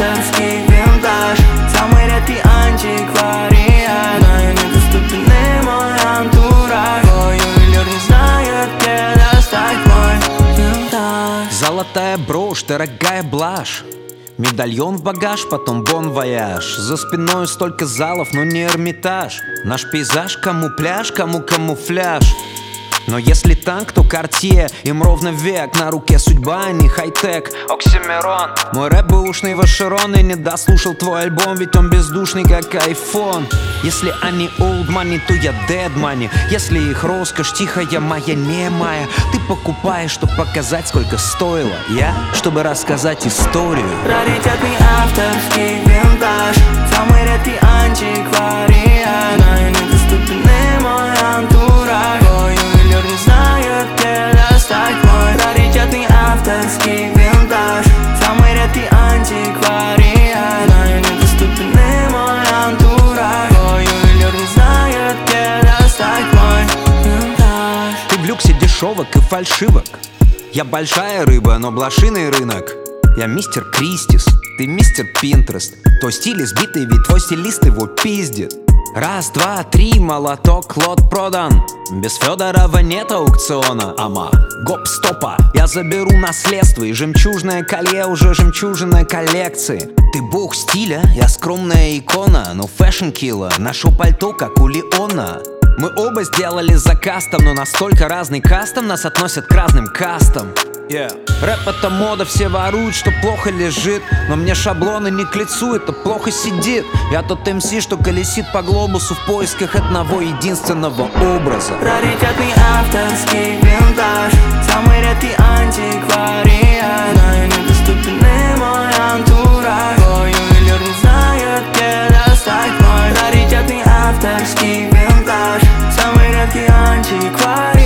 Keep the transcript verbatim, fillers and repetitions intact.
авторский винтаж, самый редкий антиквариат. Знаю, недоступен и мой антураж. Твой ювелир не знает, где достать мой винтаж. Золотая брошь, дорогая блажь, медальон в багаж, потом бон-вояж. За спиной столько залов, но не Эрмитаж. Наш пейзаж, кому пляж, кому камуфляж. Но если танк, то Картье, им ровно век. На руке судьба, а не хай-тек. Оксимирон. Мой рэп бэушный Вашерон и не дослушал твой альбом, ведь он бездушный, как айфон. Если они old money, то я dead money. Если их роскошь тихая, моя немая. Ты покупаешь, чтоб показать, сколько стоило. Я, чтобы рассказать историю. Раритетный авторский винтаж, самый редкий антиквариат. Знаю, недоступен и мой антураж. Твой ювелир не знает, где достать мой. Раритетный авторский винтаж, самый редкий антиквариат. Знаю, недоступен и мой антураж. Твой ювелир не знает, где достать мой винтаж. Ты в люксе дешевок и фальшивок. Я большая рыба, но блошиный рынок. Я мистер Кристис, ты мистер Пинтрест. Твой стиль избитый, ведь твой стилист его пиздит. Раз, два, три, молоток, лот продан. Без Федорова нет аукциона. Ама, гоп-стопа, я заберу наследство. И жемчужное колье уже жемчужина коллекции. Ты бог стиля, я скромная икона. Но фэшн-килла, ношу пальто, как у Леона. Мы оба сделали заказ там, но настолько разный кастом нас относят к разным кастам. Yeah. Рэп это мода, все воруют, что плохо лежит. Но мне шаблоны не к лицу, это плохо сидит. Я тот эм си, что колесит по глобусу в поисках одного единственного образа. Раритетный авторский винтаж, самый редкий антиквариат. Знаю, недоступен и мой антураж. Твой ювелир не знает, где достать мой. Раритетный авторский винтаж, самый редкий антиквариат.